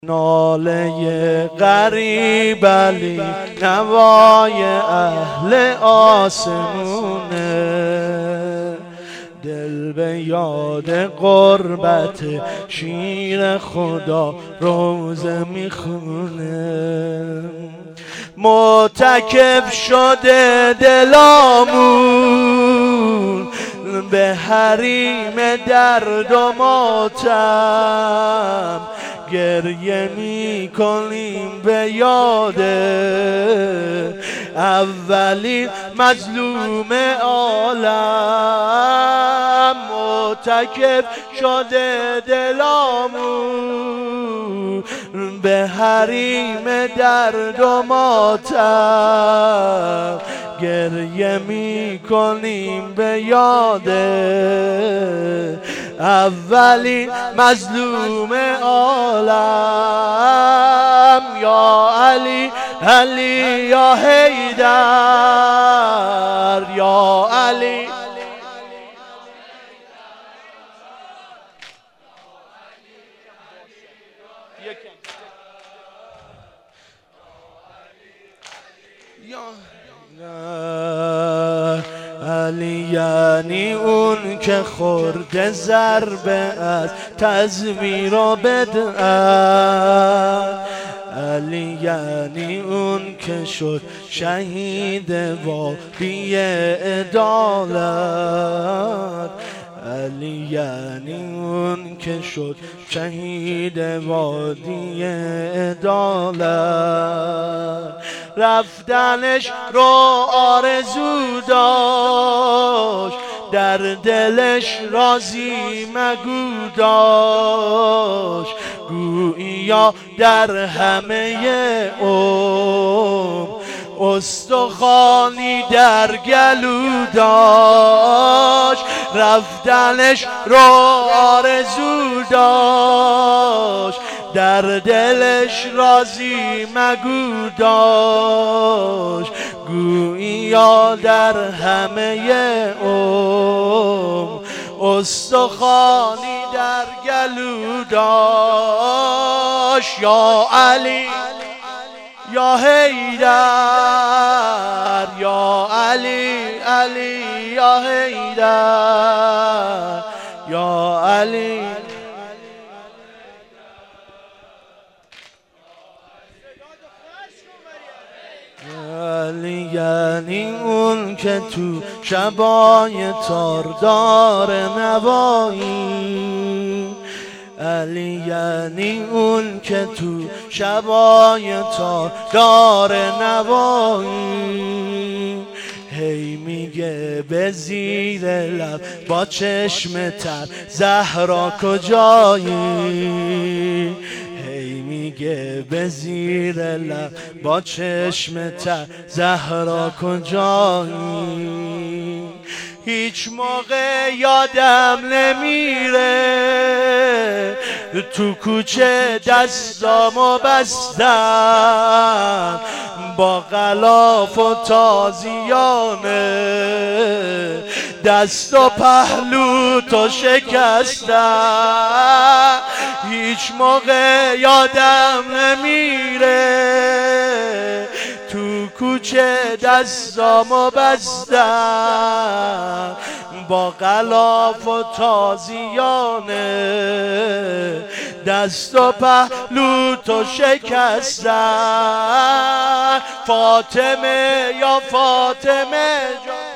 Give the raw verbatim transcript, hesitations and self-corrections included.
ناله غریب علی نوای اهل آسمونه، دل به یاد قربت شیر خدا روزه میخونه. معتکف شده دلامون به حریم درد و ماتم، گریه می کنیم به یاد اولین مظلوم عالم. معتکف شده دلامون به حریم درد و ماتم، گریه می کنیم به یاد اولین مظلوم عالم. یا علی علی یا حیدر، یا علی علی یعنی اون که خورده ضربه از تزویر و بدعت، علی یعنی اون که شد شهید وادی عدالت، علی یعنی اون که شد شهید وادی عدالت. رفتنش رو آرزو داشت، در دلش رازی مگو داشت، گوییا در همه عمر استخوانی در گلو داشت. رفتنش رو آرزو داشت، در دلش رازی مگو داشت، گوییا در همه عمر استخوانی در گلو داشت. یا علی یا حیدر، یا علی علی یا حیدر، یا علی علی یعنی اون که تو شبای تاردار نوایی، علی یعنی اون که تو شبای تاردار نوایی، هی میگه به زیر لب با چشم تر زهرا کجایی، میگه به زیر لب با چشم تر زهرا کجایی. هیچ موقع یادم نمیره تو کوچه دستامو بستم، با غلاف و تازیانه دست و پهلو تو شکستم. هیچ موقع یادم نمیره تو کوچه دستامو بستم، با غلاف و تازیانه دست و پهلو تو شکستم. فاطمه یا فاطمه جان